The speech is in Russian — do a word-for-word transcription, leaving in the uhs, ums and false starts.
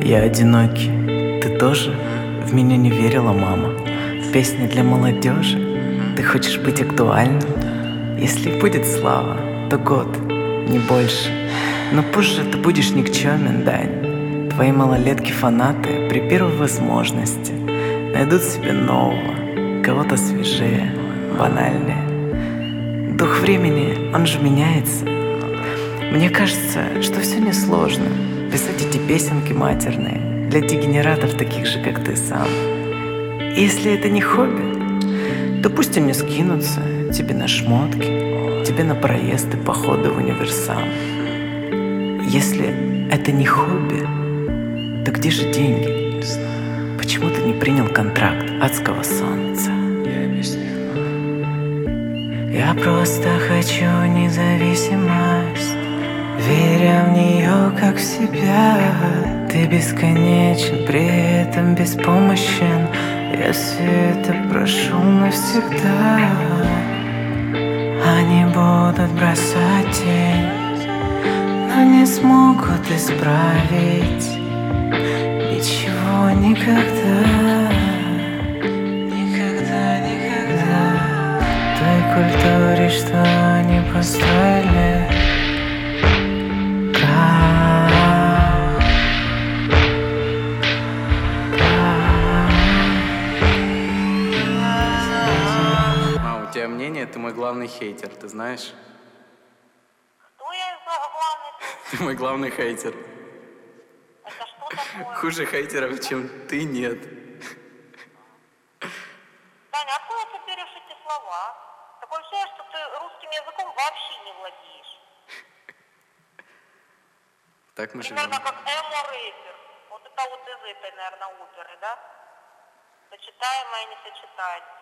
Я одинокий, ты тоже? В меня не верила мама. В песне для молодежи ты хочешь быть актуальным? Если будет слава, то год, не больше. Но позже ты будешь никчемен, Дань. Твои малолетки-фанаты при первой возможности найдут себе нового, кого-то свежее, банальнее. Дух времени, он же меняется. Мне кажется, что все несложно писать эти песенки матерные для дегенератов, таких же, как ты сам. И если это не хобби, то пусть они скинутся тебе на шмотки, тебе на проезд и походы в универсам. Если это не хобби, то где же деньги? Почему ты не принял контракт адского солнца? Я объясню. Я просто хочу независимость, веря в нее как в себя. Ты бесконечен, при этом беспомощен. Я все это прошу навсегда. Они будут бросать тень, но не смогут исправить ничего никогда. Никогда, никогда. Той культуре, что они построили, крах, крах. А, у тебя мнение, ты мой главный хейтер, ты знаешь? Кто я главный? Ты мой главный хейтер. Это что такое? Хуже хейтеров, чем ты, нет. Таня, откуда ты берешь эти слова? Такое ощущение, что ты русским языком вообще не владеешь. Так мы живем. Примерно как эмо рэпер. Вот это вот из этой, наверное, оперы, да? Сочетаемое, не сочетать.